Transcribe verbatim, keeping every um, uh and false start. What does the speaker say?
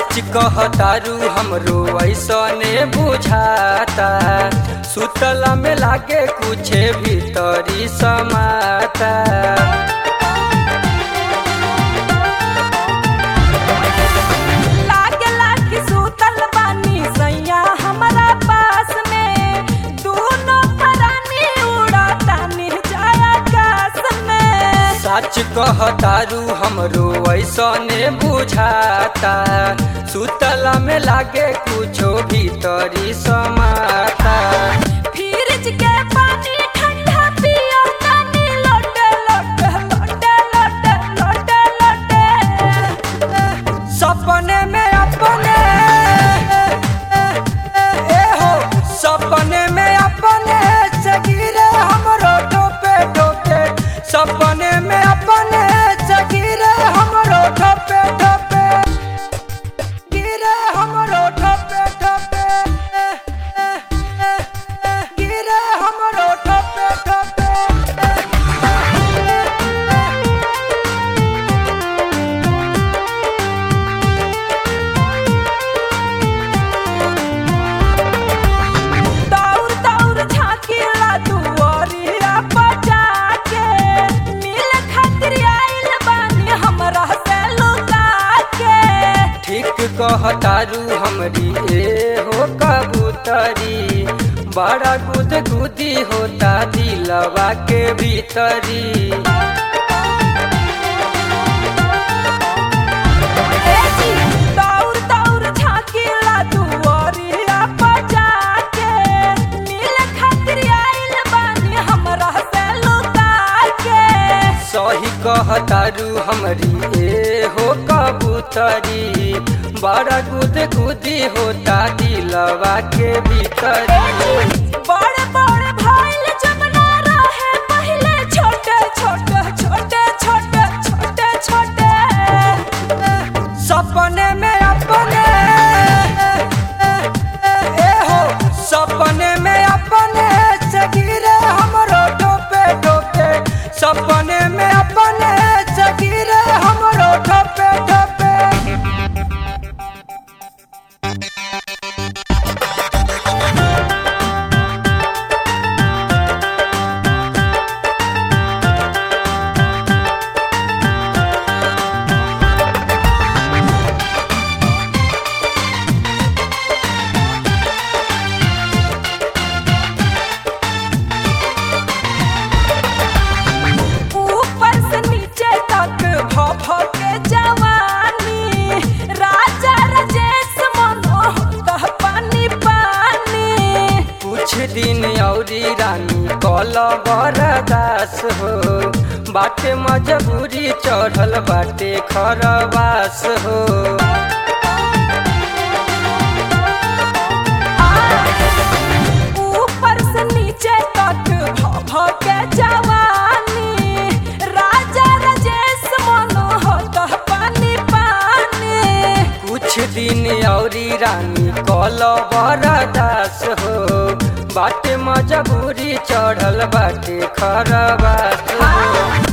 सच कहतारू हमरो ऐसने बुझाता, सुतला में लागे कुछ भीतरी समाता। लागे लागे सुतल बानी सैया हमरा पास में, दोनों परानी उड़ातानी जाय आकाश में। सच कहतारू हमरो ऐसने बुझाता, सुतला में लागे कुछो भीतरी समाता। फ्रिज के पानी ठंडा पियो तानी लोटे लोटे लोटे लोटे लोटे लोटे। सपने में अपने ए हो, सपने में अपने से गिरे हमरो टोपे टोपे, सपने में अपने से गिरे हमरो टोपे टोपे, गिरे हमरो टोपे टोपे, गिरे हमरो टोपे टोपे। दौड़ दौड़ झाँकीला दुआरिया बजा के, मिल खातिर आइल बानी हमरा से लुका के। ठीक कहतारू हमरी ए हो कबूतरी, बड़ा गुद गुदी होता दिलवा के भीतरी। ए जी, दौड़ दौड़ झाँकीला दुआरिया बजा के, मिल खातिर आइल बानी हमरा से लुका के। सही कहतारू हमरी ए हो कबूतरी, बड़ा गुद गुदी होता दिलवा के भीतरी। बड़े बड़े भाईल जब ना रहे पहले छोटे छोटे छोटे छोटे छोटे छोटे। सपने में अपने ए हो, सपने में अपने से गिरे हमरो टोपे टोपे, सपने में अपने से गिरे हमरो टोपे टोपे। ऊपर से नीचे तक भ भ के जवानी, राजा राजेश मनोहर पानी पानी। कुछ दिन औरी रानी कल बरदास हो, बाटे मजबूरी चढ़ल बाटे खरवास हो। ऊपर से नीचे तक भ भ के जवानी, राजा राजेश मनोहर पानी पानी। कुछ दिन औरी रानी कल बरदास हो, बाटे मजबूरी चढ़ल बाटे खरवास हो।